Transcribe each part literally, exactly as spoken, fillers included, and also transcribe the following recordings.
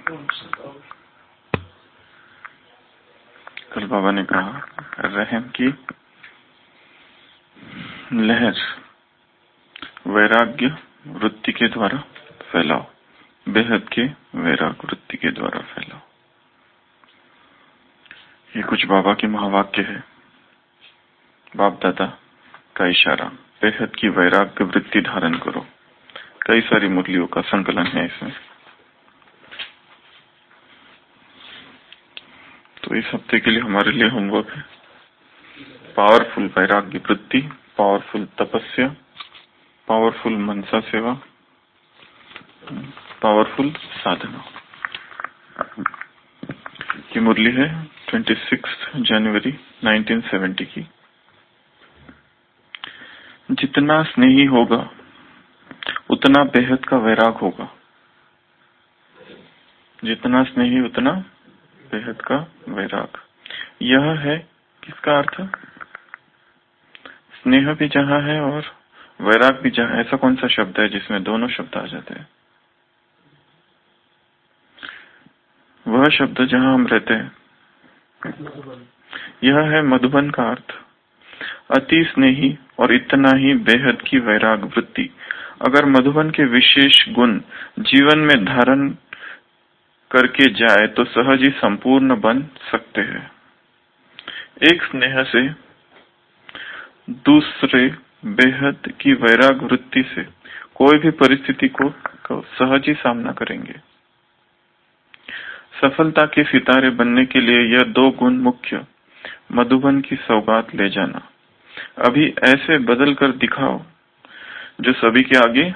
कल बाबा ने कहा रहम की लहर वैराग्य वृत्ति के द्वारा फैलाओ, बेहद के वैराग वृत्ति के द्वारा फैलाओ। ये कुछ बाबा के महावाक्य है, बाप दादा का इशारा। बेहद की वैराग्य वृत्ति धारण करो। कई सारी मुरलियों का संकलन है इसमें। तो इस हफ्ते के लिए हमारे लिए होमवर्क है पावरफुल वैराग्य वृत्ति, पावरफुल तपस्या, पावरफुल मनसा सेवा, पावरफुल साधना। ये मुरली है छब्बीस जनवरी उन्नीस सौ सत्तर की। जितना स्नेही होगा उतना बेहद का वैराग होगा। जितना स्नेही उतना बेहद का वैराग। यह है किसका अर्थ? स्नेह भी जहां है और वैराग भी जहां। ऐसा कौन सा शब्द है जिसमें दोनों शब्द आ जाते हैं? वह शब्द जहां हम रहते हैं। यह है मधुबन का अर्थ। अति स्नेही और इतना ही बेहद की वैराग वृत्ति। अगर मधुबन के विशेष गुण जीवन में धारण करके जाए तो सहज ही संपूर्ण बन सकते हैं। एक स्नेह से दूसरे बेहद की वैराग वृत्ति से कोई भी परिस्थिति को, को सहज ही सामना करेंगे। सफलता के सितारे बनने के लिए यह दो गुण मुख्य। मधुबन की सौगात ले जाना। अभी ऐसे बदल कर दिखाओ जो सभी के आगे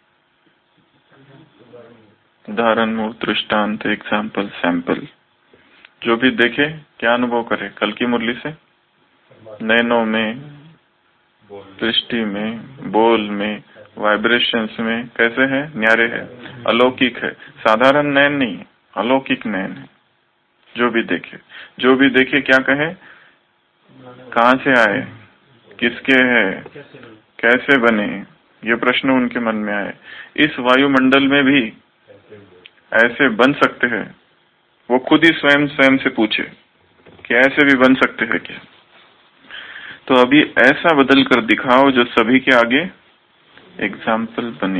उदाहरण, मूर्त, दृष्टांत, एग्जाम्पल, सैंपल, जो भी देखे क्या अनुभव करे। कल की मुरली से नैनों में, दृष्टि में, बोल में, वाइब्रेशंस में कैसे है? न्यारे है, अलौकिक है। साधारण नैन नहीं है, अलौकिक नैन है। जो भी देखे जो भी देखे क्या कहे? कहां से आए, किसके है, कैसे बने, ये प्रश्न उनके मन में आए। इस वायुमंडल में भी ऐसे बन सकते हैं। वो खुद ही स्वयं स्वयं से पूछे कि ऐसे भी बन सकते हैं क्या? तो अभी ऐसा बदल कर दिखाओ जो सभी के आगे एग्जाम्पल बने।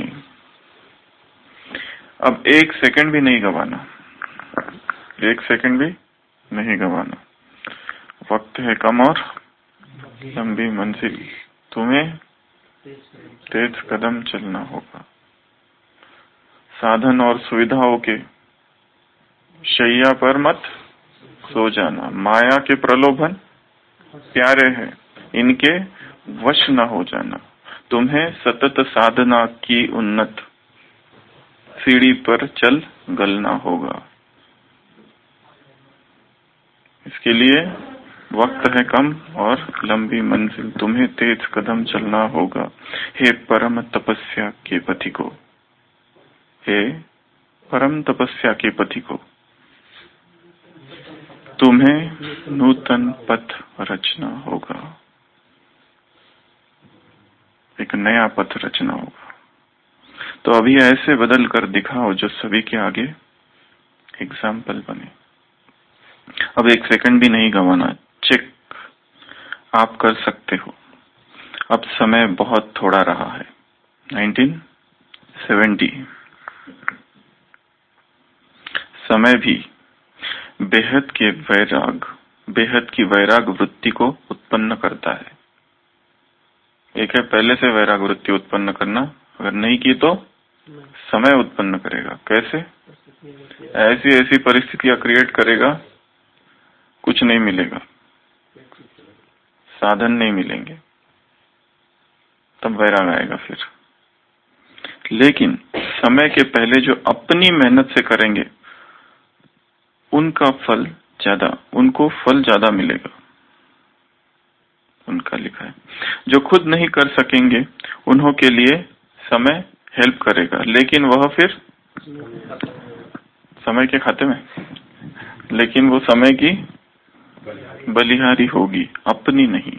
अब एक सेकंड भी नहीं गवाना, एक सेकंड भी नहीं गवाना। वक्त है कम और लंबी मंजिल, तुम्हें तेज कदम चलना होगा। साधन और सुविधाओं के शैया पर मत सो जाना। माया के प्रलोभन प्यारे हैं, इनके वश न हो जाना। तुम्हें सतत साधना की उन्नत सीढ़ी पर चल गलना होगा। इसके लिए वक्त है कम और लंबी मंजिल, तुम्हें तेज कदम चलना होगा। हे परम तपस्या के पथिको, हे परम तपस्या के पथिको, तुम्हें नूतन पथ रचना होगा। एक नया पथ रचना होगा। तो अभी ऐसे बदल कर दिखाओ जो सभी के आगे एग्जाम्पल बने। अब एक सेकंड भी नहीं गंवाना। चेक आप कर सकते हो। अब समय बहुत थोड़ा रहा है। उन्नीस सौ सत्तर समय भी बेहद के वैराग बेहद की वैराग वृत्ति को उत्पन्न करता है। एक है पहले से वैराग वृत्ति उत्पन्न करना, अगर नहीं की तो समय उत्पन्न करेगा। कैसे? ऐसी ऐसी परिस्थितियां क्रिएट करेगा, कुछ नहीं मिलेगा, साधन नहीं मिलेंगे, तब वैराग आएगा फिर। लेकिन समय के पहले जो अपनी मेहनत से करेंगे उनका फल ज्यादा, उनको फल ज्यादा मिलेगा। उनका लिखा है जो खुद नहीं कर सकेंगे उन्हों के लिए समय हेल्प करेगा, लेकिन वह फिर समय के खाते में, लेकिन वो समय की बलिहारी होगी, अपनी नहीं।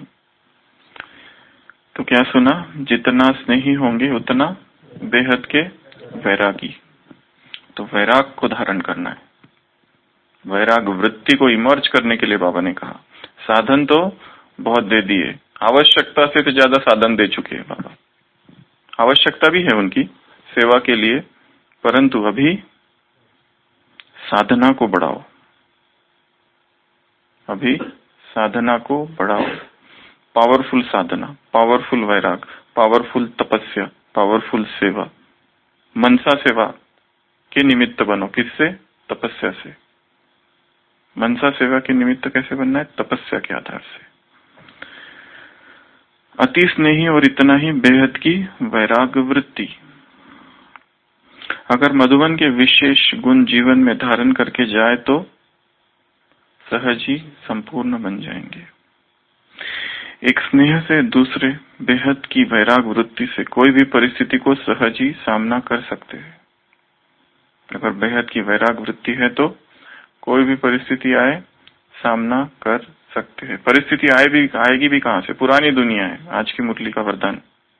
तो क्या सुना? जितना स्नेही होंगे उतना बेहद के वैरागी। तो वैराग को धारण करना है। वैराग वृत्ति को इमर्ज करने के लिए बाबा ने कहा। साधन तो बहुत दे दिए, आवश्यकता से तो ज्यादा साधन दे चुके हैं बाबा। आवश्यकता भी है उनकी सेवा के लिए, परंतु अभी साधना को बढ़ाओ, अभी साधना को बढ़ाओ। पावरफुल साधना, पावरफुल वैराग, पावरफुल तपस्या, पावरफुल सेवा, मनसा सेवा के निमित्त बनो। किससे? तपस्या से। मनसा सेवा के निमित्त कैसे बनना है? तपस्या के आधार से। अति स्नेही और इतना ही बेहद की वैराग वृत्ति। अगर मधुबन के विशेष गुण जीवन में धारण करके जाए तो सहज ही संपूर्ण बन जाएंगे। एक स्नेह से दूसरे बेहद की वैराग वृत्ति से कोई भी परिस्थिति को सहज ही सामना कर सकते हैं। अगर बेहद की वैराग वृत्ति है तो कोई भी परिस्थिति आए सामना कर सकते हैं। परिस्थिति आए भी आएगी भी कहां से? पुरानी दुनिया है। आज की मुरली का वरदान,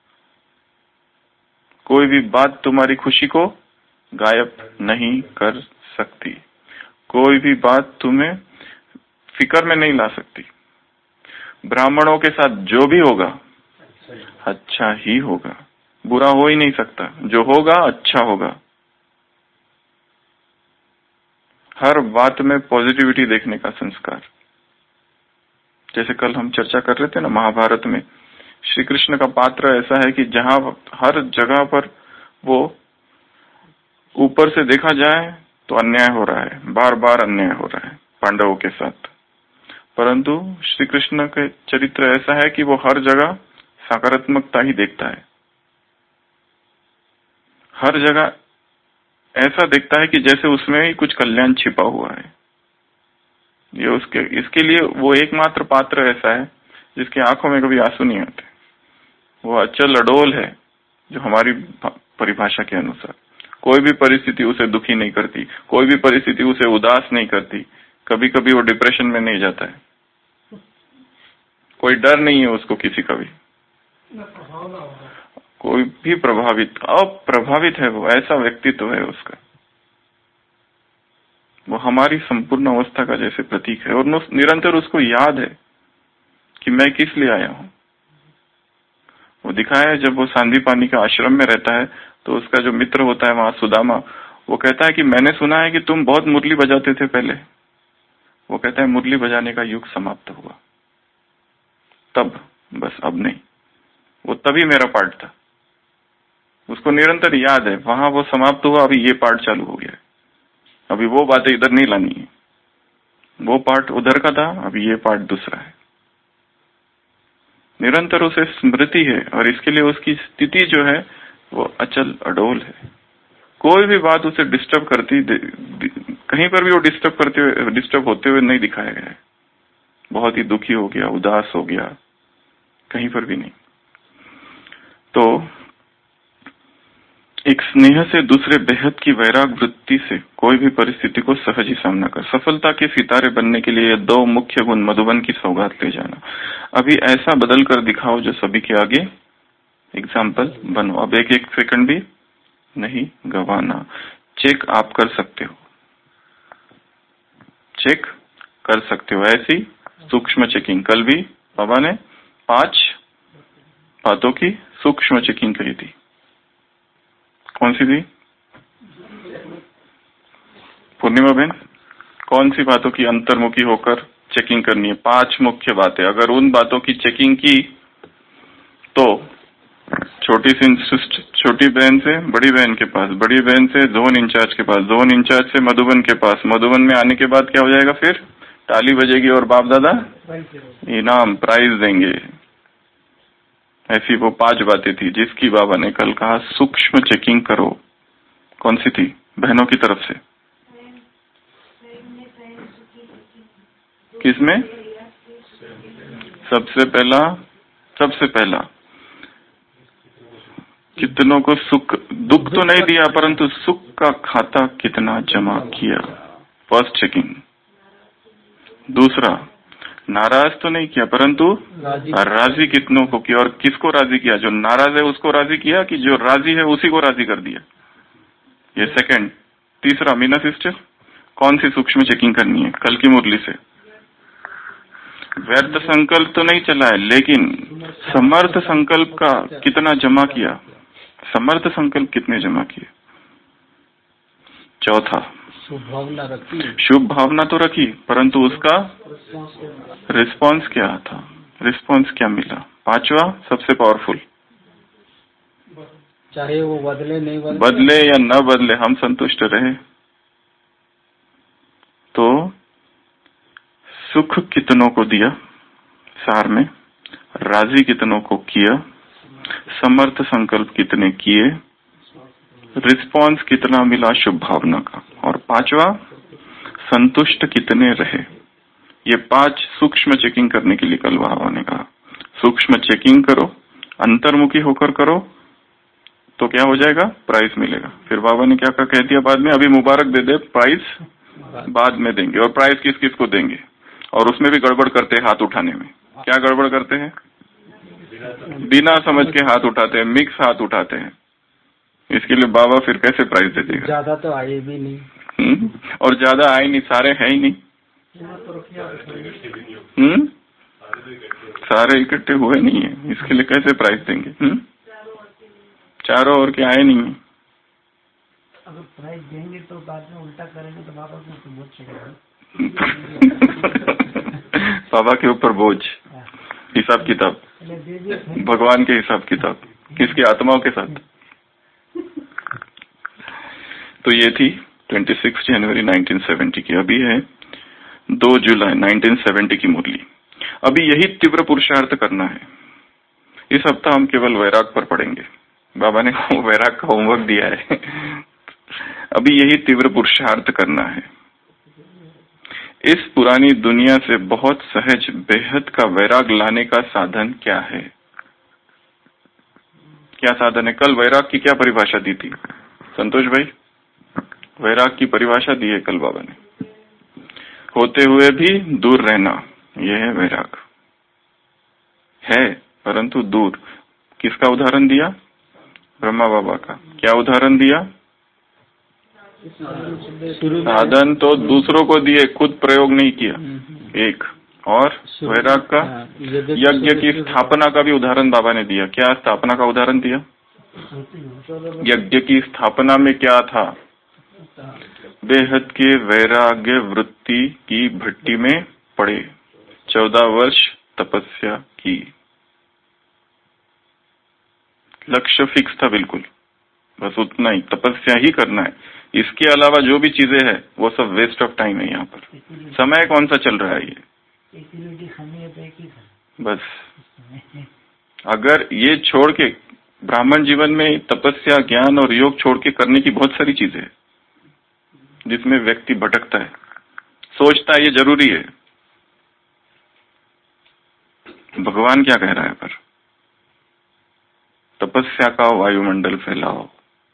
कोई भी बात तुम्हारी खुशी को गायब नहीं कर सकती, कोई भी बात तुम्हें फिक्र में नहीं ला सकती। ब्राह्मणों के साथ जो भी होगा अच्छा ही होगा, बुरा हो ही नहीं सकता। जो होगा अच्छा होगा। हर बात में पॉजिटिविटी देखने का संस्कार। जैसे कल हम चर्चा कर रहे थे ना, महाभारत में श्री कृष्ण का पात्र ऐसा है कि जहां हर जगह पर वो ऊपर से देखा जाए तो अन्याय हो रहा है, बार बार अन्याय हो रहा है पांडवों के साथ, परंतु श्री कृष्ण के चरित्र ऐसा है कि वो हर जगह सकारात्मकता ही देखता है। हर जगह ऐसा देखता है कि जैसे उसमें ही कुछ कल्याण छिपा हुआ है। ये उसके इसके लिए वो एकमात्र पात्र ऐसा है जिसकी आंखों में कभी आंसू नहीं आते। वो अचल अडोल है, जो हमारी परिभाषा के अनुसार कोई भी परिस्थिति उसे दुखी नहीं करती, कोई भी परिस्थिति उसे उदास नहीं करती। कभी कभी वो डिप्रेशन में नहीं जाता है, कोई डर नहीं है उसको किसी का भी, कोई भी प्रभावित अप्रभावित है। वो ऐसा व्यक्तित्व है उसका, वो हमारी संपूर्ण अवस्था का जैसे प्रतीक है। और निरंतर उसको याद है कि मैं किस लिए आया हूं। वो दिखाया है जब वो सांदीपानी के आश्रम में रहता है तो उसका जो मित्र होता है वहां सुदामा, वो कहता है कि मैंने सुना है कि तुम बहुत मुरली बजाते थे पहले। वो कहता है मुरली बजाने का युग समाप्त हुआ तब, बस अब नहीं। वो तभी मेरा पार्ट था, उसको निरंतर याद है। वहां वो समाप्त हुआ, अभी ये पार्ट चालू हो गया। अभी वो बातें इधर नहीं लानी है, वो पार्ट उधर का था, अभी ये पार्ट दूसरा है। निरंतर उसे स्मृति है और इसके लिए उसकी स्थिति जो है वो अचल अडोल है। कोई भी बात उसे डिस्टर्ब करती, कहीं पर भी वो डिस्टर्ब करते हुए डिस्टर्ब होते हुए नहीं दिखाया गया है। बहुत ही दुखी हो गया, उदास हो गया, कहीं पर भी नहीं। तो एक स्नेह से दूसरे बेहद की वैराग वृत्ति से कोई भी परिस्थिति को सहज ही सामना कर। सफलता के सितारे बनने के लिए दो मुख्य गुण मधुबन की सौगात ले जाना। अभी ऐसा बदल कर दिखाओ जो सभी के आगे एग्जाम्पल बनो। अब एक एक सेकंड भी नहीं गवाना। चेक आप कर सकते हो, चेक कर सकते हो। ऐसी सूक्ष्म चेकिंग कल भी बाबा ने पांच बातों की सूक्ष्म चेकिंग कही थी। कौन सी थी पूर्णिमा बहन? कौन सी बातों की अंतर्मुखी होकर चेकिंग करनी है? पांच मुख्य बातें। अगर उन बातों की चेकिंग की तो छोटी सी छोटी बहन से बड़ी बहन के पास, बड़ी बहन से जोन इंचार्ज के पास, जोन इंचार्ज से मधुबन के पास, मधुबन में आने के बाद क्या हो जाएगा? फिर ताली बजेगी और बाप दादा इनाम प्राइज देंगे। ऐसी वो पांच बातें थी जिसकी बाबा ने कल कहा सूक्ष्म चेकिंग करो। कौन सी थी बहनों की तरफ से? किसमें? सबसे पहला सबसे पहला कितनों को सुख दुख तो नहीं दिया परंतु सुख का खाता कितना जमा किया, फर्स्ट चेकिंग। दूसरा, नाराज तो नहीं किया परंतु राजी, राजी कितनों को किया और किसको राजी किया? जो नाराज है उसको राजी किया कि जो राजी है उसी को राजी कर दिया? ये सेकंड। तीसरा, मीना सिस्टर, कौन सी सूक्ष्म चेकिंग करनी है? कल की मुरली से व्यर्थ संकल्प तो नहीं चला है, लेकिन समर्थ संकल्प का कितना जमा किया? समर्थ संकल्प कितने जमा किए? चौथा, शुभ भावना रखी। शुभ भावना तो रखी, परंतु उसका रिस्पांस क्या था? रिस्पांस क्या मिला? पांचवा सबसे पावरफुल, चाहे वो बदले नहीं बदले, बदले या न बदले, हम संतुष्ट रहे। तो सुख कितनों को दिया? सार में राजी कितनों को किया? समर्थ संकल्प कितने किए? रिस्पांस कितना मिला शुभ भावना का? और पांचवा, संतुष्ट कितने रहे? ये पांच सूक्ष्म चेकिंग करने के लिए कल बाबा ने कहा। सूक्ष्म चेकिंग करो, अंतर्मुखी होकर करो, तो क्या हो जाएगा? प्राइज मिलेगा। फिर बाबा ने क्या कह दिया बाद में? अभी मुबारक दे दे, प्राइज बाद में देंगे। और प्राइज किस किस को देंगे? और उसमें भी गड़बड़ करते हैं हाथ उठाने में। क्या गड़बड़ करते हैं? बिना समझ के हाथ उठाते हैं, मिक्स हाथ उठाते हैं। इसके लिए बाबा फिर कैसे प्राइज दे देगा? ज्यादा तो आए भी नहीं। हुँ? और ज्यादा आए नहीं, सारे है ही नहीं। हम्म सारे इकट्ठे हुए नहीं है, इसके लिए कैसे प्राइज देंगे? हम्म चारों ओर के आए नहीं है। अगर प्राइज देंगे तो बाद में उल्टा करेंगे तो बाबा के ऊपर बोझ चढ़ेगा। बाबा के ऊपर बोझ, हिसाब किताब, भगवान के हिसाब किताब, किसकी? आत्माओं के साथ। तो ये थी छब्बीस जनवरी उन्नीस सौ सत्तर की। अभी है दो जुलाई उन्नीस सौ सत्तर की मुरली। अभी यही तीव्र पुरुषार्थ करना है। इस हफ्ता हम केवल वैराग पर पढ़ेंगे। बाबा ने वैराग का होमवर्क दिया है। अभी यही तीव्र पुरुषार्थ करना है। इस पुरानी दुनिया से बहुत सहज बेहद का वैराग लाने का साधन क्या है? क्या साधन है? कल वैराग की क्या परिभाषा दी थी संतोष भाई? वैराग की परिभाषा दी है कल बाबा ने। होते हुए भी दूर रहना, यह है वैराग। है परंतु दूर। किसका उदाहरण दिया? ब्रह्मा बाबा का। क्या उदाहरण दिया? साधन तो दूसरों को दिए, खुद प्रयोग नहीं किया। एक और वैराग का यज्ञ की स्थापना का भी उदाहरण बाबा ने दिया। क्या स्थापना का उदाहरण दिया? यज्ञ की स्थापना में क्या था? बेहद के वैराग्य वृत्ति की भट्टी में पड़े, चौदह वर्ष तपस्या की। लक्ष्य फिक्स था बिल्कुल, बस उतना ही, तपस्या ही करना है। इसके अलावा जो भी चीजें हैं वो सब वेस्ट ऑफ टाइम है। यहाँ पर समय कौन सा चल रहा है? ये बस अगर ये छोड़ के ब्राह्मण जीवन में तपस्या, ज्ञान और योग छोड़ के करने की बहुत सारी चीजें हैं जिसमें व्यक्ति भटकता है, सोचता है ये जरूरी है। भगवान क्या कह रहा है? पर तपस्या का वायुमंडल फैलाओ।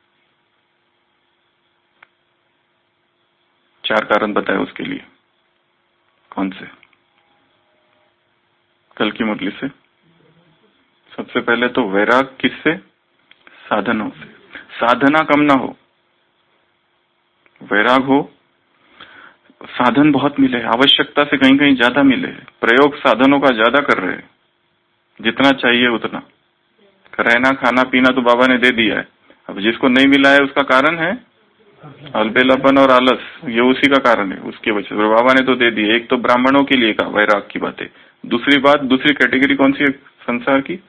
चार कारण बताए उसके लिए। कौन से? कल की मुरली से। सबसे पहले तो वैराग किससे? साधनों से। साधना कम ना हो, वैराग हो। साधन बहुत मिले, आवश्यकता से कहीं कहीं ज्यादा मिले। प्रयोग साधनों का ज्यादा कर रहे हैं, जितना चाहिए उतना। रहना खाना पीना तो बाबा ने दे दिया है। अब जिसको नहीं मिला है उसका कारण है अलबेलापन और आलस, ये उसी का कारण है, उसकी वजह से बाबा ने तो दे दिया। एक तो ब्राह्मणों के लिए का वैराग की बात है। दूसरी बात, दूसरी कैटेगरी कौन सी है संसार की?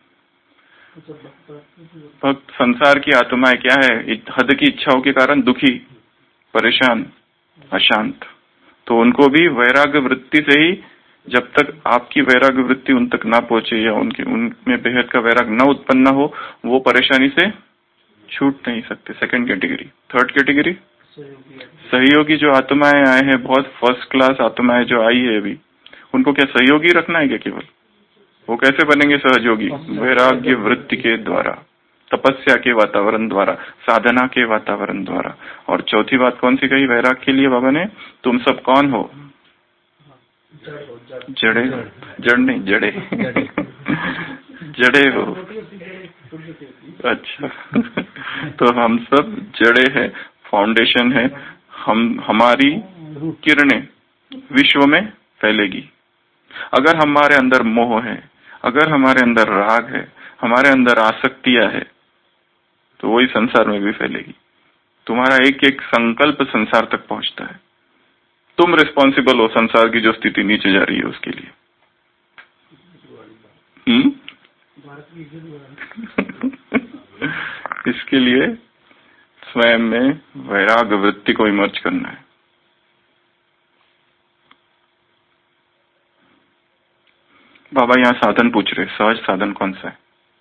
भक्त संसार की आत्माएं क्या है? हद की इच्छाओं के कारण दुखी, परेशान, अशांत। तो उनको भी वैराग्य वृत्ति से ही, जब तक आपकी वैराग्य वृत्ति उन तक ना पहुंचे या उनके उनमें बेहद का वैराग न उत्पन्न न हो, वो परेशानी से छूट नहीं सकते। Second category. थर्ड कैटेगरी सहयोगी जो आत्माएं आए हैं, बहुत फर्स्ट क्लास आत्माएं जो आई है अभी, उनको क्या सहयोगी रखना है क्या केवल? वो कैसे बनेंगे सहयोगी? वैराग्य वृत्ति के द्वारा, तपस्या के वातावरण द्वारा, साधना के वातावरण द्वारा। और चौथी बात कौन सी कही वैराग के लिए बाबा ने? तुम सब कौन हो? जड़े। जड़ नहीं, जड़े। जड़े हो। अच्छा। तो हम सब जड़े हैं, फाउंडेशन है, हम हमारी किरणें विश्व में फैलेगी। अगर हमारे अंदर मोह है, अगर हमारे अंदर राग है, हमारे अंदर आसक्तियां है, तो वही संसार में भी फैलेगी। तुम्हारा एक एक संकल्प संसार तक पहुंचता है। तुम रिस्पॉन्सिबल हो संसार की जो स्थिति नीचे जा रही है उसके लिए। हम्म इसके लिए स्वयं में वैराग्य वृत्ति को इमर्ज करना है। बाबा यहाँ साधन पूछ रहे, सहज साधन कौन सा है?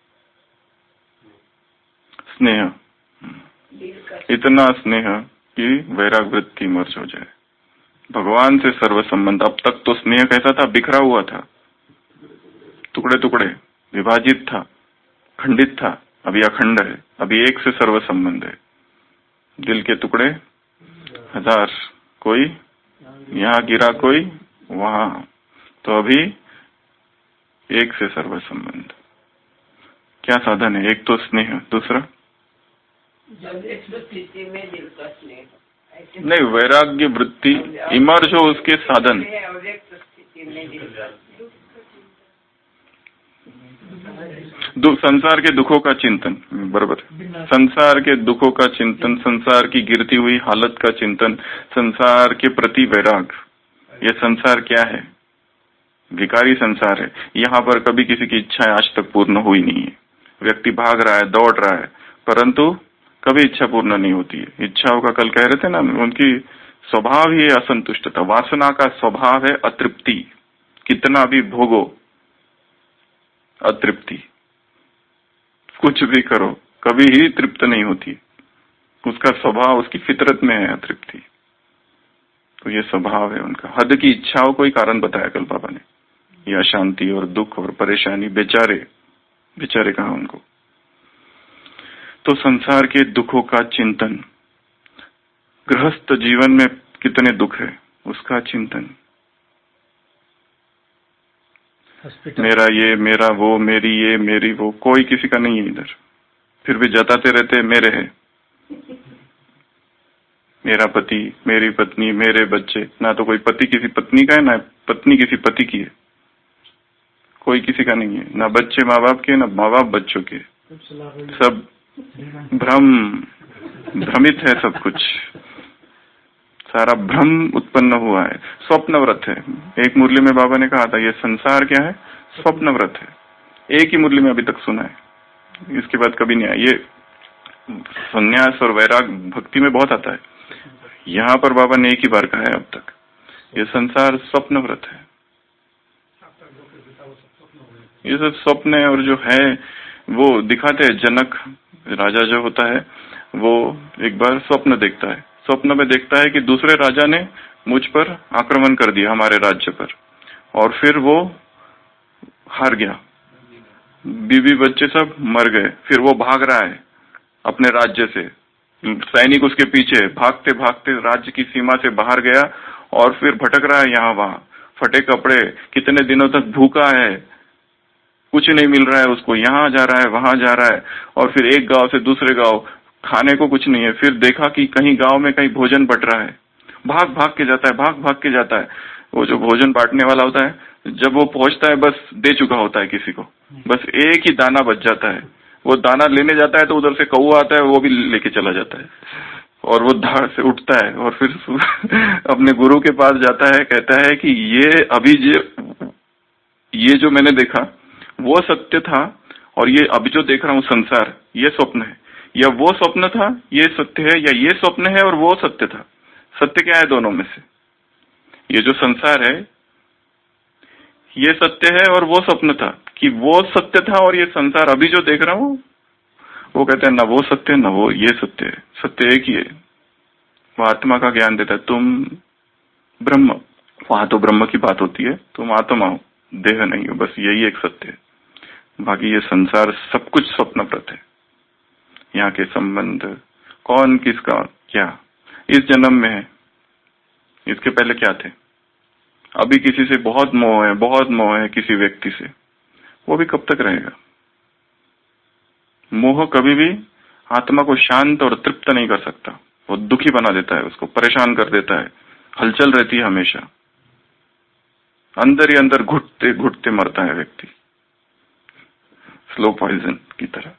स्नेह, इतना स्नेह कि वैराग वृत्ति मर्ज हो जाए, भगवान से सर्व संबंध। अब तक तो स्नेह कैसा था? बिखरा हुआ था, टुकड़े टुकड़े, विभाजित था, खंडित था। अभी अखंड है, अभी एक से सर्व संबंध है। दिल के टुकड़े हजार, कोई यहाँ गिरा, कोई वहां, तो अभी एक से सर्व संबंध। क्या साधन है? एक तो स्नेह, दूसरा स्थिति में दिल का स्नेह नहीं, वैराग्य वृत्ति इमर्ज हो उसके साधन। संसार के दुखों का चिंतन, बराबर, संसार के दुखों का चिंतन, संसार की गिरती हुई हालत का चिंतन, संसार के प्रति वैराग। ये संसार क्या है? विकारी संसार है। यहाँ पर कभी किसी की इच्छाएं आज तक पूर्ण हुई नहीं है। व्यक्ति भाग रहा है, दौड़ रहा है, परंतु कभी इच्छा पूर्ण नहीं होती है। इच्छाओं का कल कह रहे थे ना, उनकी स्वभाव ही असंतुष्टता। वासना का स्वभाव है अतृप्ति। कितना भी भोगो, अतृप्ति, कुछ भी करो, कभी ही तृप्त नहीं होती। उसका स्वभाव, उसकी फितरत में है अतृप्ति। तो ये स्वभाव है उनका। हद की इच्छाओं को ही कारण बताया कल बाबा ने। ये अशांति और दुख और परेशानी, बेचारे बेचारे कहा उनको। तो संसार के दुखों का चिंतन, गृहस्थ जीवन में कितने दुख है उसका चिंतन। मेरा ये, मेरा वो, मेरी ये, मेरी वो, कोई किसी का नहीं है इधर। फिर भी जताते रहते मेरे है, मेरा पति, मेरी पत्नी, मेरे बच्चे। ना तो कोई पति किसी पत्नी का है, ना पत्नी किसी पति की है। कोई किसी का नहीं है, ना बच्चे माँ बाप के, ना माँ बाप बच्चों के। सब भ्रम, भ्रमित है सब कुछ। सारा भ्रम उत्पन्न हुआ है, स्वप्नव्रत है। एक मुरली में बाबा ने कहा था ये संसार क्या है? स्वप्नव्रत है। एक ही मुरली में अभी तक सुना है, इसके बाद कभी नहीं आया। ये संन्यास और वैराग भक्ति में बहुत आता है, यहाँ पर बाबा ने एक ही बार कहा है अब तक। ये संसार स्वप्नव्रत है, ये सब स्वप्न है। और जो है वो दिखाते हैं। जनक राजा जो होता है वो एक बार स्वप्न देखता है। स्वप्न में देखता है कि दूसरे राजा ने मुझ पर आक्रमण कर दिया, हमारे राज्य पर, और फिर वो हार गया। बीवी बच्चे सब मर गए। फिर वो भाग रहा है अपने राज्य से, सैनिक उसके पीछे, भागते भागते राज्य की सीमा से बाहर गया और फिर भटक रहा है यहाँ वहां, फटे कपड़े, कितने दिनों तक भूखा है, कुछ नहीं मिल रहा है उसको। यहाँ जा रहा है, वहां जा रहा है, और फिर एक गांव से दूसरे गांव, खाने को कुछ नहीं है। फिर देखा कि कहीं गांव में कहीं भोजन बट रहा है, भाग भाग के जाता है, भाग भाग के जाता है। वो जो भोजन बांटने वाला होता है, जब वो पहुंचता है बस दे चुका होता है किसी को, बस एक ही दाना बच जाता है। वो दाना लेने जाता है तो उधर से कौवा आता है, वो भी लेके चला जाता है, और वो धाड़ से उठता है और फिर अपने गुरु के पास जाता है, कहता है कि ये अभी जो ये जो मैंने देखा वो सत्य था, और ये अभी जो देख रहा हूँ संसार, ये स्वप्न है। या वो स्वप्न था, ये सत्य है, या ये स्वप्न है और वो सत्य था। सत्य क्या है दोनों में से? ये जो संसार है ये सत्य है और वो स्वप्न था, कि वो सत्य था और ये संसार अभी जो देख रहा हूँ, वो कहते हैं ना वो सत्य ना वो ये सत्य है। सत्य एक ही है। वो आत्मा का ज्ञान देता है, तुम ब्रह्म, वहां तो ब्रह्म की बात होती है, तुम आत्मा हो, देह नहीं हो, बस यही एक सत्य है। बाकी ये संसार सब कुछ स्वप्नप्रत है। यहाँ के संबंध, कौन किसका क्या, इस जन्म में है, इसके पहले क्या थे। अभी किसी से बहुत मोह है, बहुत मोह है किसी व्यक्ति से, वो भी कब तक रहेगा? मोह कभी भी आत्मा को शांत और तृप्त नहीं कर सकता, वो दुखी बना देता है, उसको परेशान कर देता है, हलचल रहती है हमेशा, अंदर ही अंदर घुटते घुटते मरता है व्यक्ति, स्लो पॉइजन की तरह।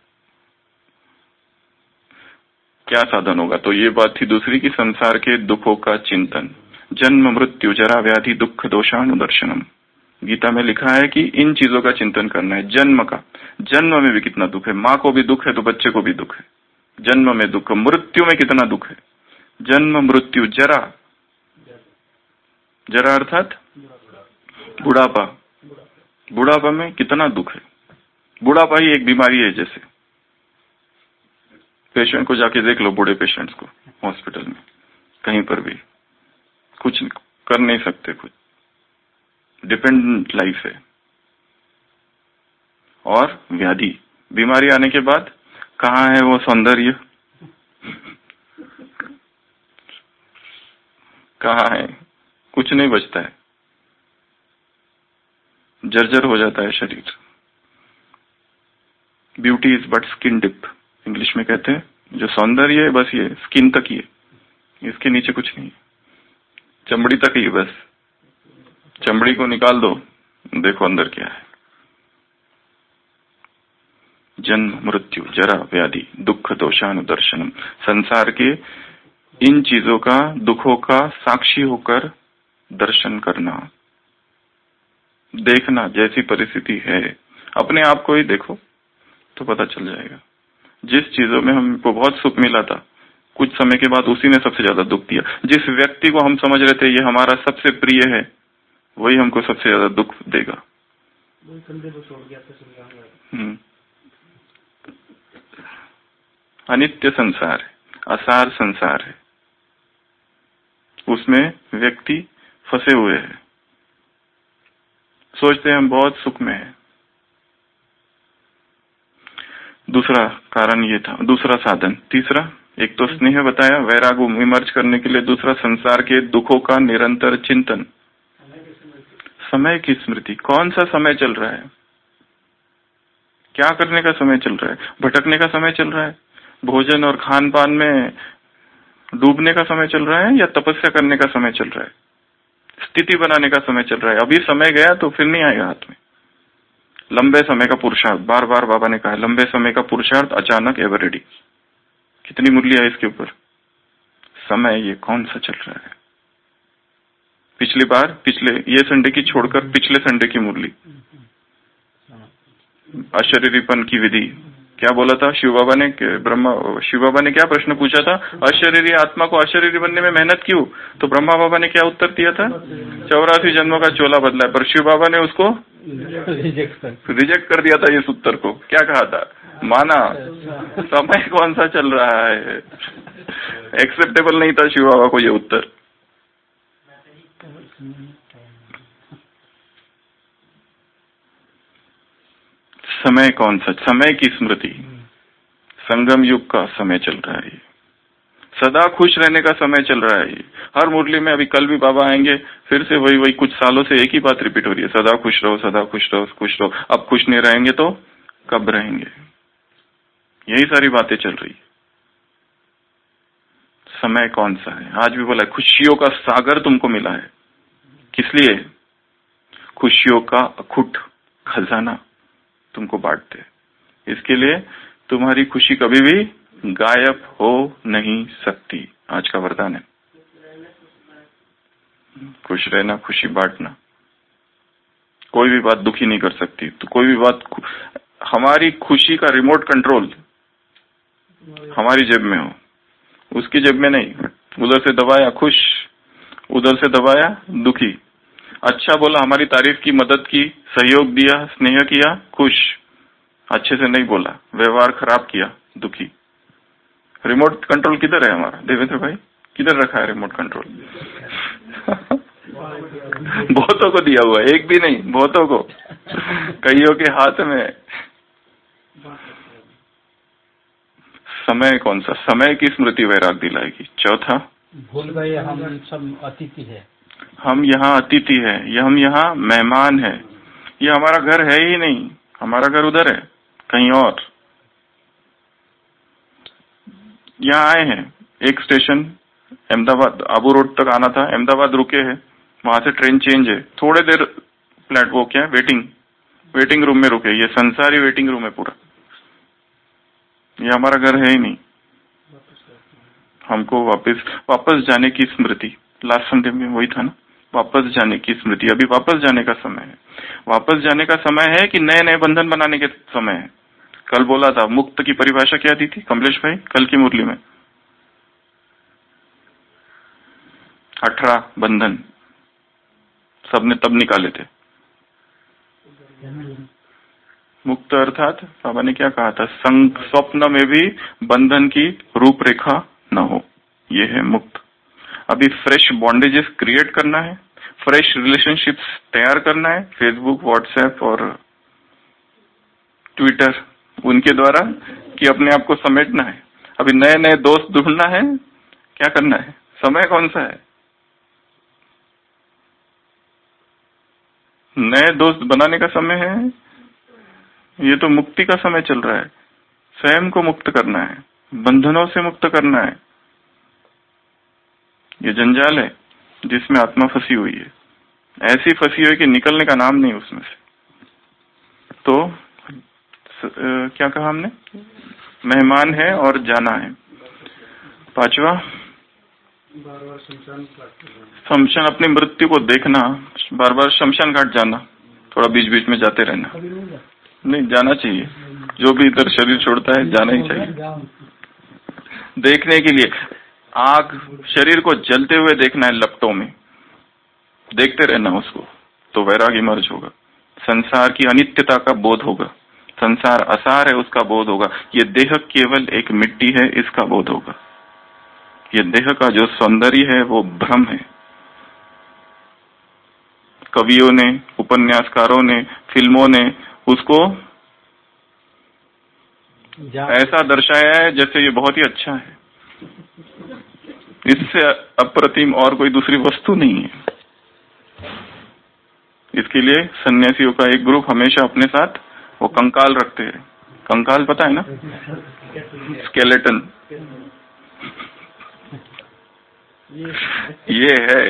क्या साधन होगा? तो ये बात थी दूसरी की संसार के दुखों का चिंतन, जन्म मृत्यु जरा व्याधि दुख दोषानुदर्शनम। गीता में लिखा है कि इन चीजों का चिंतन करना है। जन्म का, जन्म में भी कितना दुख है, माँ को भी दुख है तो बच्चे को भी दुख है, जन्म में दुख, मृत्यु में कितना दुख है, जन्म मृत्यु जरा, जरा अर्थात बुढ़ापा, बुढ़ापा में कितना दुख है। बुढ़ापा ही एक बीमारी है। जैसे पेशेंट को जाके देख लो, बूढ़े पेशेंट्स को हॉस्पिटल में कहीं पर भी कुछ कर नहीं सकते, कुछ डिपेंडेंट लाइफ है। और व्याधि, बीमारी आने के बाद कहाँ है वो सौंदर्य, कहाँ है, कुछ नहीं बचता है, जर्जर हो जाता है शरीर। Beauty is but skin deep, English में कहते हैं, जो सौंदर्य है बस ये स्किन तक ही है, इसके नीचे कुछ नहीं, चमड़ी तक ही, बस चमड़ी को निकाल दो, देखो अंदर क्या है। जन्म मृत्यु जरा व्याधि दुख दोषानुदर्शनम, संसार के इन चीजों का, दुखों का साक्षी होकर दर्शन करना, देखना। जैसी परिस्थिति है अपने आप को ही देखो तो पता चल जाएगा। जिस चीजों में हमको बहुत सुख मिला था, कुछ समय के बाद उसी ने सबसे ज्यादा दुख दिया। जिस व्यक्ति को हम समझ रहे थे ये हमारा सबसे प्रिय है, वही हमको सबसे ज्यादा दुख देगा। हम्म अनित्य संसार है, असार संसार है, उसमें व्यक्ति फंसे हुए हैं, सोचते हैं हम बहुत सुख में है। दूसरा कारण ये था, दूसरा साधन। तीसरा, एक तो स्नेह बताया, वैराग विमर्श करने के लिए। दूसरा, संसार के दुखों का निरंतर चिंतन, समय की स्मृति। कौन सा समय चल रहा है, क्या करने का समय चल रहा है, भटकने का समय चल रहा है, भोजन और खान पान में डूबने का समय चल रहा है, या तपस्या करने का समय चल रहा है, स्थिति बनाने का समय चल रहा है। अभी समय गया तो फिर नहीं आएगा हाथ में। लंबे समय का पुरुषार्थ, बार बार बाबा ने कहा, लंबे समय का पुरुषार्थ अचानक एवर रेडी। कितनी मूल्य है इसके ऊपर। समय ये कौन सा चल रहा है। पिछली बार, पिछले ये संडे की छोड़कर पिछले संडे की मुरली, अशरीरीपन की विधि, क्या बोला था शिव बाबा ने, ब्रह्मा शिव बाबा ने क्या प्रश्न पूछा था, अशरीरी आत्मा को अशरीरी बनने में मेहनत क्यों? तो ब्रह्मा बाबा ने क्या उत्तर दिया था, चौरासी जन्मों का चोला बदला है। पर शिव बाबा ने उसको रिजेक्ट कर दिया था इस उत्तर को। क्या कहा था, माना समय कौन सा चल रहा है, एक्सेप्टेबल नहीं था शिव बाबा को ये उत्तर। समय कौन सा, समय की स्मृति, संगम युग का समय चल रहा है, सदा खुश रहने का समय चल रहा है। हर मुरली में, अभी कल भी बाबा आएंगे, फिर से वही वही कुछ सालों से एक ही बात रिपीट हो रही है, सदा खुश रहो, सदा खुश रहो, खुश रहो। अब खुश नहीं रहेंगे तो कब रहेंगे, यही सारी बातें चल रही है। समय कौन सा है, आज भी बोला खुशियों का सागर तुमको मिला है। किस लिए? खुशियों का अखुट खजाना तुमको बांटते, इसके लिए तुम्हारी खुशी कभी भी गायब हो नहीं सकती। आज का वरदान है, खुश रहना, खुशी बांटना। कोई भी बात दुखी नहीं कर सकती, तो कोई भी बात, हमारी खुशी का रिमोट कंट्रोल हमारी जेब में हो, उसकी जेब में नहीं। उधर से दबाया खुश, उधर से दबाया दुखी। अच्छा बोला, हमारी तारीफ की, मदद की, सहयोग दिया, स्नेह किया, खुश। अच्छे से नहीं बोला, व्यवहार खराब किया, दुखी। रिमोट कंट्रोल किधर है हमारा देवेंद्र भाई, किधर रखा है रिमोट कंट्रोल? बहुतों को दिया हुआ है, एक भी नहीं, बहुतों को, कईयों के हाथ में। समय कौन सा, समय की स्मृति वैराग दिलाएगी। चौथा, भूल गए हम सब अतिथि है, हम यहाँ अतिथि है, ये हम यहाँ मेहमान है, ये हमारा घर है ही नहीं, हमारा घर उधर है कहीं और। यहाँ आए हैं, एक स्टेशन अहमदाबाद आबू रोड तक आना था, अहमदाबाद रुके हैं, वहां से ट्रेन चेंज है, थोड़े देर प्लेट वो क्या वेटिंग वेटिंग रूम में रुके। ये संसारी वेटिंग रूम है पूरा, ये हमारा घर है ही नहीं। हमको वापस वापस जाने की स्मृति, लास्ट संडे में वही था ना, वापस जाने की स्मृति। अभी वापस जाने का समय है, वापस जाने का समय है कि नए नए बंधन बनाने के समय है। कल बोला था मुक्त की परिभाषा क्या दी थी कमलेश भाई कल की मुरली में? अठारह बंधन सबने तब निकाले थे। मुक्त अर्थात बाबा ने क्या कहा था? संग स्वप्न में भी बंधन की रूपरेखा न हो, ये है मुक्त। अभी फ्रेश बॉन्डेजेस क्रिएट करना है, फ्रेश रिलेशनशिप्स तैयार करना है, फेसबुक, व्हाट्सएप और ट्विटर उनके द्वारा, कि अपने आप को समेटना है। अभी नए नए दोस्त ढूंढना है, क्या करना है? समय कौन सा है? नए दोस्त बनाने का समय है। ये तो मुक्ति का समय चल रहा है, स्वयं को मुक्त करना है, बंधनों से मुक्त करना है। ये जंजाल है जिसमें आत्मा फंसी हुई है, ऐसी फंसी हुई कि निकलने का नाम नहीं उसमें से। तो स, आ, क्या कहा हमने? मेहमान है और जाना है। पांचवा शमशान, अपनी मृत्यु को देखना, बार बार शमशान घाट जाना, थोड़ा बीच बीच में जाते रहना। नहीं, जाना चाहिए, जो भी इधर शरीर छोड़ता है जाना ही चाहिए, देखने के लिए। आग शरीर को जलते हुए देखना है, लपटों में देखते रहना उसको, तो वैराग इमर्ज होगा। संसार की अनित्यता का बोध होगा, संसार असार है उसका बोध होगा, ये देह केवल एक मिट्टी है इसका बोध होगा, ये देह का जो सौंदर्य है वो भ्रम है। कवियों ने, उपन्यासकारों ने, फिल्मों ने उसको ऐसा दर्शाया है जैसे ये बहुत ही अच्छा है, इससे अप्रतिम और कोई दूसरी वस्तु नहीं है। इसके लिए सन्यासियों का एक ग्रुप हमेशा अपने साथ वो कंकाल रखते हैं। कंकाल पता है ना, स्केलेटन, ये है।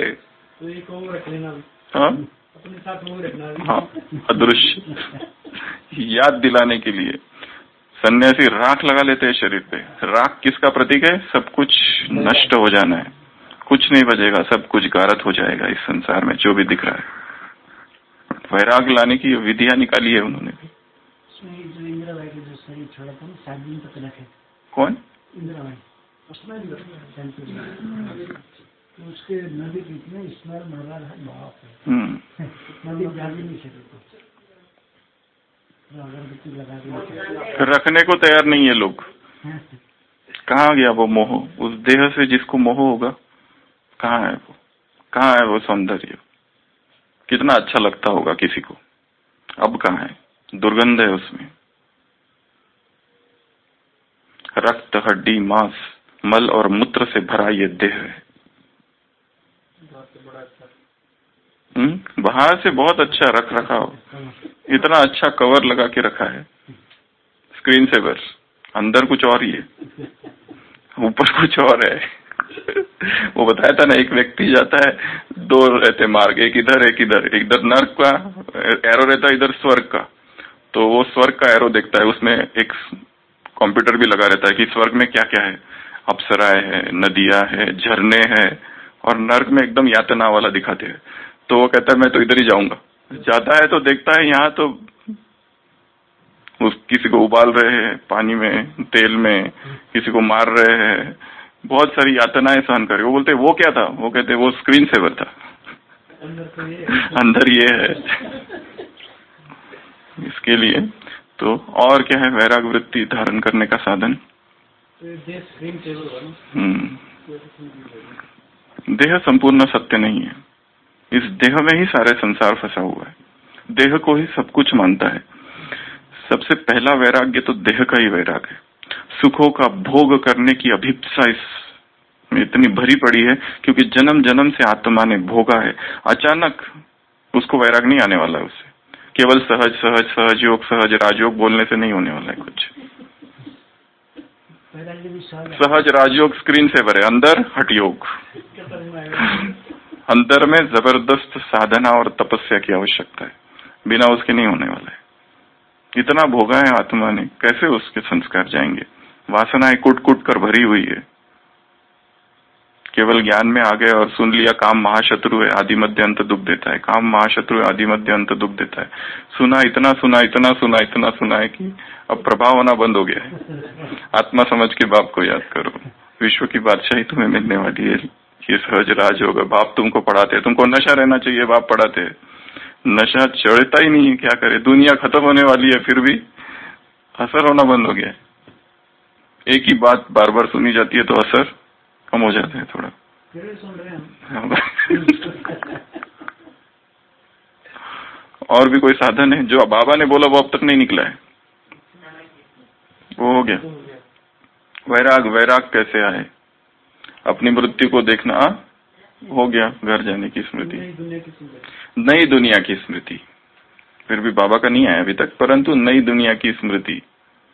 हाँ हाँ, अदृश्य याद दिलाने के लिए सन्यासी राख लगा लेते हैं शरीर पे। राख किसका प्रतीक है? सब कुछ नष्ट हो जाना है, कुछ नहीं बचेगा, सब कुछ गारत हो जाएगा इस संसार में जो भी दिख रहा है। वैराग लाने की विधियां निकाली है उन्होंने भी। जो इंदिरा भाई के जो शरीर छोड़ा था सात दिन तक रखे। कौन? इंदिरा भाई, उसके नदी की इतने स्मेल मारा है, बाप रे, नदी जा भी नहीं सकते, अगरबत्ती लगा के रखने को तैयार नहीं है लोग। कहाँ गया वो मोह? उस देह से जिसको मोह होगा, कहाँ है वो? कहाँ है वो सौंदर्य? कितना अच्छा लगता होगा किसी को, अब कहाँ है? दुर्गंध है उसमें, रक्त, हड्डी, मांस, मल और मूत्र से भरा ये देह है। हम्म, बाहर से बहुत अच्छा रख रखा हो, इतना अच्छा कवर लगा के रखा है, स्क्रीन सेवर, अंदर कुछ और ही है, ऊपर कुछ और है। वो बताया था ना, एक व्यक्ति जाता है, दो रहते मार्ग, एक इधर एक इधर, इधर नर्क का एरो रहता है, इधर स्वर्ग का। तो वो स्वर्ग का एरो देखता है, उसमें एक कंप्यूटर भी लगा रहता है कि स्वर्ग में क्या क्या है, अप्सराएं है, नदियां है, झरने हैं, और नर्क में एकदम यातना वाला दिखाते हैं। तो वो कहता है मैं तो इधर ही जाऊंगा। जाता है तो देखता है यहाँ तो उस किसी को उबाल रहे हैं पानी में, तेल में, किसी को मार रहे हैं, बहुत सारी यातनाएं सहन कर। वो बोलते वो क्या था? वो कहते वो स्क्रीन सेवर था, अंदर ये है। इसके लिए तो और क्या है? वैराग वृत्ति धारण करने का साधन हम्म देह संपूर्ण सत्य नहीं है, इस देह में ही सारे संसार फंसा हुआ है, देह को ही सब कुछ मानता है। सबसे पहला वैराग्य तो देह का ही वैराग है। सुखों का भोग करने की अभिप्सा इसमें इतनी भरी पड़ी है क्योंकि जन्म जन्म से आत्मा ने भोगा है। अचानक उसको वैराग नहीं आने वाला है, उससे केवल सहज सहज सहज योग सहज राजयोग बोलने से नहीं होने वाला है कुछ। सहज राजयोग स्क्रीन सेवर है, अंदर हठयोग। अंदर में जबरदस्त साधना और तपस्या की आवश्यकता है, बिना उसके नहीं होने वाला है। इतना भोगा है आत्मा ने, कैसे उसके संस्कार जाएंगे? वासनाएं कुट कुट कर भरी हुई है। केवल ज्ञान में आ गए और सुन लिया काम महाशत्रु है, आदि मध्य अंत दुख देता है। काम महाशत्रु है, आदि मध्य अंत दुख देता है। सुना, इतना सुना, इतना सुना, इतना सुना है कि अब प्रभाव होना बंद हो गया है। आत्मा समझ के बाप को याद करो, विश्व की बादशाही तुम्हें मिलने वाली है। ये सहज राज होगा। बाप तुमको पढ़ाते हैं, तुमको नशा रहना चाहिए, बाप पढ़ाते हैं। नशा चढ़ता ही नहीं है, क्या करे? दुनिया खत्म होने वाली है, फिर भी असर होना बंद हो गया है। एक ही बात बार बार सुनी जाती है तो असर कम हो जाता है थोड़ा। सुन रहे हैं। और भी कोई साधन है? जो बाबा ने बोला वो अब तक नहीं निकला है, वो हो गया। वैराग, वैराग कैसे आए? अपनी मृत्यु को देखना, आ? हो गया घर जाने की स्मृति, नई दुनिया की स्मृति। फिर भी बाबा का नहीं आया अभी तक, परंतु नई दुनिया की स्मृति।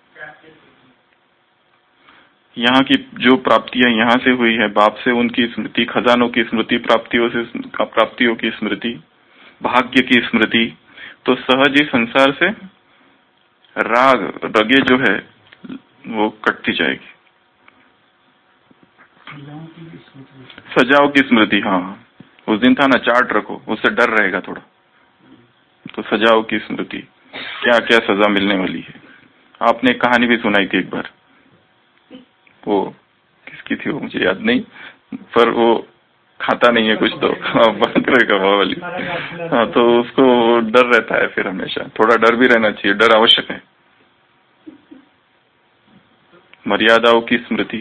यहाँ की जो प्राप्तियां यहाँ से हुई है, बाप से उनकी स्मृति, खजानों की स्मृति, प्राप्तियों से प्राप्तियों की स्मृति, भाग्य की स्मृति, तो सहज ही संसार से राग रगे जो है वो कटती जाएगी। सजाओ की स्मृति, हाँ उस दिन था ना, चार्ट रखो, उससे डर रहेगा थोड़ा। तो सजाओ की स्मृति, क्या क्या सजा मिलने वाली है। आपने कहानी भी सुनाई थी एक बार, वो किसकी थी वो मुझे याद नहीं, पर वो खाता नहीं है कुछ तो बकरे का वाली। हाँ, तो उसको डर रहता है फिर हमेशा। थोड़ा डर भी रहना चाहिए, डर आवश्यक है। मर्यादाओं की स्मृति,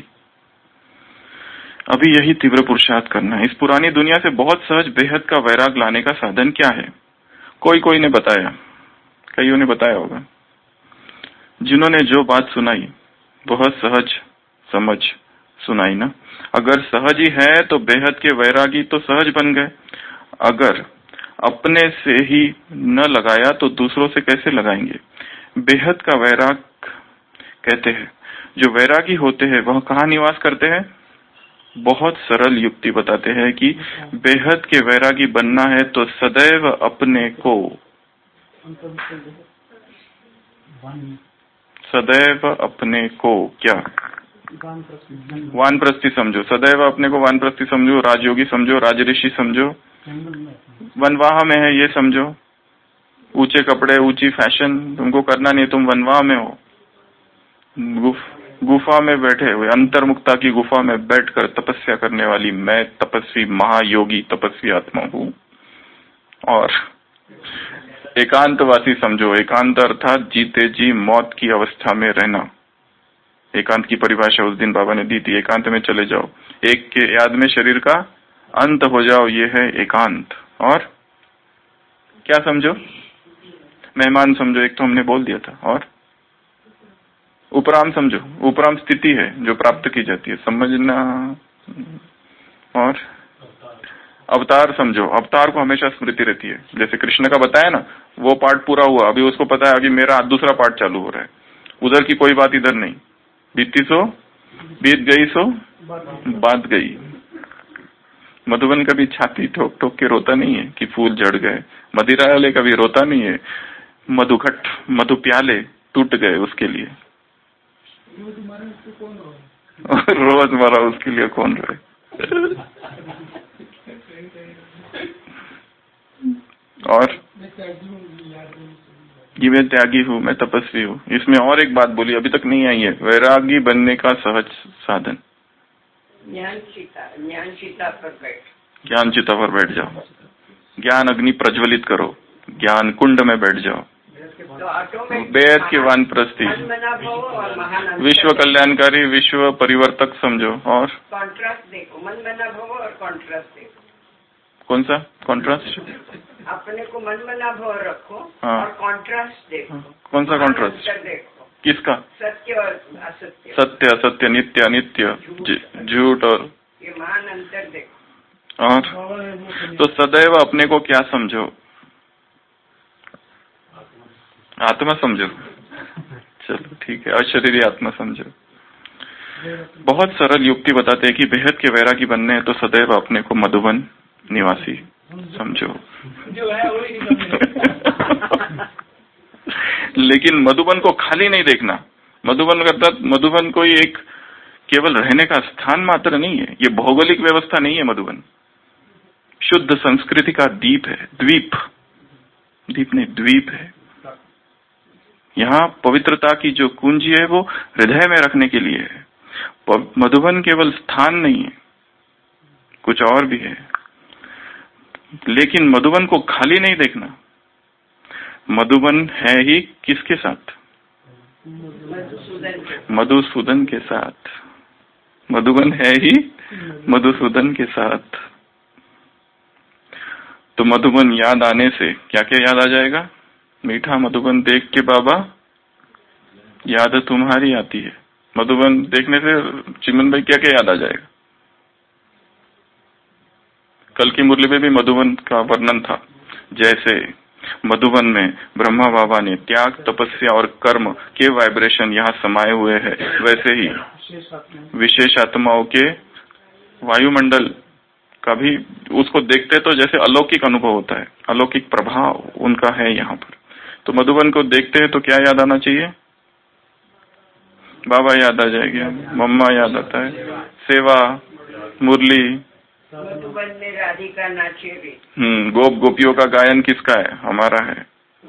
अभी यही तीव्र पुरुषार्थ करना है। इस पुरानी दुनिया से बहुत सहज बेहद का वैराग लाने का साधन क्या है? कोई कोई ने बताया, कईयों ने बताया होगा। जिन्होंने जो बात सुनाई बहुत सहज समझ सुनाई ना। अगर सहज ही है तो बेहद के वैरागी तो सहज बन गए। अगर अपने से ही न लगाया तो दूसरों से कैसे लगाएंगे? बेहद का वैराग कहते हैं। जो वैरागी होते हैं वह कहाँ निवास करते हैं? बहुत सरल युक्ति बताते हैं कि बेहद के वैरागी बनना है तो सदैव अपने को, सदैव अपने को क्या वानप्रस्थी समझो। सदैव अपने को वानप्रस्थी समझो, राजयोगी समझो, राजऋषि समझो, वनवाह में है ये समझो। ऊंचे कपड़े, ऊंची फैशन तुमको करना नहीं, तुम वनवाह में हो। गुफ, गुफा में बैठे हुए, अंतर्मुक्ता की गुफा में बैठकर तपस्या करने वाली मैं तपस्वी महायोगी तपस्वी आत्मा हूँ। और एकांतवासी समझो। एकांत अर्थात जीते जी मौत की अवस्था में रहना। एकांत की परिभाषा उस दिन बाबा ने दी थी, एकांत में चले जाओ, एक के याद में शरीर का अंत हो जाओ, ये है एकांत। और क्या समझो? मेहमान समझो, एक तो हमने बोल दिया था। और उपराम समझो, उपराम स्थिति है जो प्राप्त की जाती है, समझना। और अवतार समझो, अवतार को हमेशा स्मृति रहती है। जैसे कृष्ण का बताया ना, वो पार्ट पूरा हुआ, अभी उसको पता है अभी मेरा दूसरा पार्ट चालू हो रहा है। उधर की कोई बात इधर नहीं, बीती सो बीत गई सो बात गई। मधुबन कभी छाती ठोक ठोक के रोता नहीं है कि फूल झड़ गए। मदिरा वाले कभी रोता नहीं है, मधुघट मधु प्याले टूट गए उसके लिए। रोज मारा उसके लिए कौन रहे। और कि मैं त्यागी हूँ, मैं तपस्वी हूँ। इसमें और एक बात बोली अभी तक नहीं आई है, वैरागी बनने का सहज साधन। ज्ञान चिता, ज्ञान चिता पर बैठ ज्ञान चिता पर बैठ जाओ, ज्ञान अग्नि प्रज्वलित करो, ज्ञान कुंड में बैठ जाओ। तो बेहद की वानप्रस्थी, विश्व कल्याणकारी, विश्व परिवर्तक समझो। और कॉन्ट्रास्ट देखो, मन बना भव और कॉन्ट्रास्ट देखो। कौन सा कॉन्ट्रास्ट? अपने को मन बना भव रखो। हाँ। और कॉन्ट्रास्ट देखो। हाँ। कौन सा कॉन्ट्रास्ट देखो? किसका? सत्य और असत्य, सत्य असत्य, नित्य अनित्य, झूठ और ये महान अंतर देखो। और तो सदैव अपने को क्या समझो? आत्मा समझो। चलो ठीक है, अशरीरी आत्मा समझो। बहुत सरल युक्ति बताते हैं कि बेहद के वैरागी बनने हैं तो सदैव अपने को मधुबन निवासी समझो। जो है वही समझो। लेकिन मधुबन को खाली नहीं देखना। मधुबन करता मधुबन कोई एक केवल रहने का स्थान मात्र नहीं है, ये भौगोलिक व्यवस्था नहीं है। मधुबन शुद्ध संस्कृति का दीप है, द्वीप, दीप नहीं द्वीप है। यहाँ पवित्रता की जो कुंजी है वो हृदय में रखने के लिए है। मधुबन केवल स्थान नहीं है, कुछ और भी है। लेकिन मधुबन को खाली नहीं देखना। मधुबन है ही किसके साथ? मधुसूदन के साथ। मधुबन है ही मधुसूदन के साथ। तो मधुबन याद आने से क्या क्या याद आ जाएगा? मीठा मधुबन देख के बाबा याद तुम्हारी आती है। मधुबन देखने से चिमन भाई क्या क्या याद आ जाएगा? कल की मुरली में भी मधुबन का वर्णन था। जैसे मधुबन में ब्रह्मा बाबा ने त्याग, तपस्या और कर्म के वाइब्रेशन यहाँ समाये हुए हैं, वैसे ही विशेष आत्माओं के वायुमंडल का भी उसको देखते तो जैसे अलौकिक अनुभव होता है, अलौकिक प्रभाव उनका है यहाँ पर। तो मधुबन को देखते हैं तो क्या याद आना चाहिए? बाबा याद आ जाएगी, मम्मा याद आता है, सेवा, मुरली। मधुबन में राधिका नाचे भी। हम्म गोप गोपियों का गायन किसका है? हमारा है।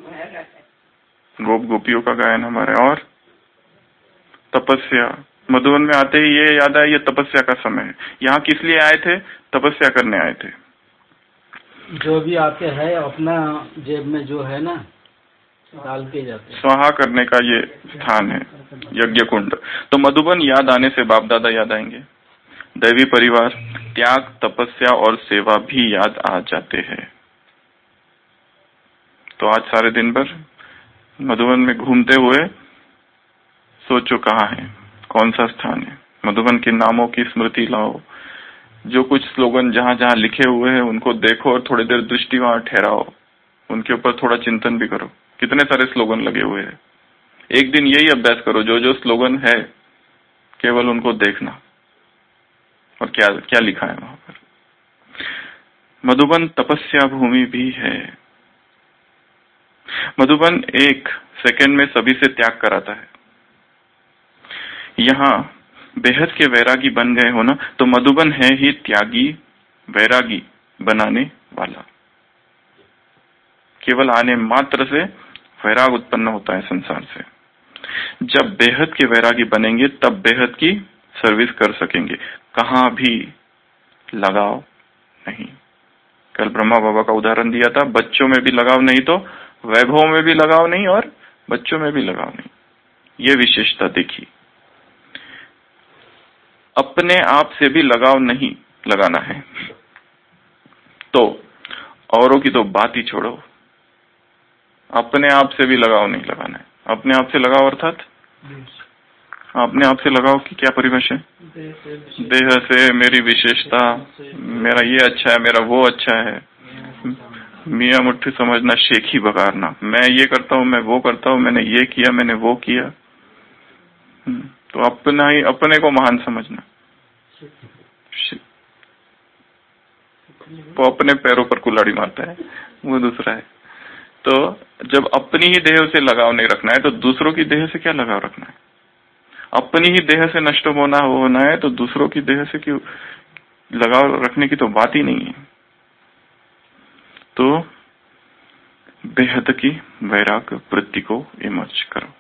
गोप गोपियों का गायन हमारा है। और तपस्या, मधुबन में आते ही ये याद आया, ये तपस्या का समय है। यहाँ किस लिए आए थे? तपस्या करने आए थे। जो भी आते हैं अपना जेब में जो है ना डाल के जाते हैं। स्वाहा करने का ये स्थान है, यज्ञ कुंड। तो मधुबन याद आने से बाप दादा याद आएंगे, दैवी परिवार, त्याग, तपस्या और सेवा भी याद आ जाते हैं। तो आज सारे दिन भर मधुबन में घूमते हुए सोचो कहाँ है, कौन सा स्थान है। मधुबन के नामों की स्मृति लाओ। जो कुछ स्लोगन जहाँ जहाँ लिखे हुए हैं उनको देखो और थोड़ी देर दृष्टि वहां ठहराओ, उनके ऊपर थोड़ा चिंतन भी करो। कितने सारे स्लोगन लगे हुए हैं। एक दिन यही अभ्यास करो, जो जो स्लोगन है केवल उनको देखना और क्या क्या लिखा है वहां पर। मधुबन तपस्या भूमि भी है। मधुबन एक सेकंड में सभी से त्याग कराता है। यहाँ बेहद के वैरागी बन गए हो ना, तो मधुबन है ही त्यागी, वैरागी बनाने वाला। केवल आने मात्र से वैराग उत्पन्न होता है संसार से। जब बेहद के वैरागी बनेंगे तब बेहद की सर्विस कर सकेंगे। कहाँ भी लगाव नहीं। कल ब्रह्मा बाबा का उदाहरण दिया था, बच्चों में भी लगाव नहीं तो वैभव में भी लगाव नहीं और बच्चों में भी लगाव नहीं। ये विशेषता देखी। अपने आप से भी लगाव नहीं लगाना है तो औरों की तो बात ही छोड़ो, अपने आप से भी लगाव नहीं लगाना है। अपने आप से लगाव अर्थात अपने आप से लगाव की क्या परिभाषा है? देह से, मेरी विशेषता, मेरा ये अच्छा है, मेरा वो अच्छा है। मियाँ मुट्ठी समझना, शेखी बगारना, मैं ये करता हूँ, मैं वो करता हूँ, मैंने ये किया, मैंने वो किया। तो अपना ही अपने को महान समझना, वो अपने पैरों पर कुल्हाड़ी मारता है, वो दूसरा है। तो जब अपनी ही देह से लगाव नहीं रखना है तो दूसरों की देह से क्या लगाव रखना है? अपनी ही देह से नष्ट होना होना है तो दूसरों की देह से क्यों लगाव रखने की तो बात ही नहीं है। तो बेहद की वैराग वृत्ति को इमर्ज करो।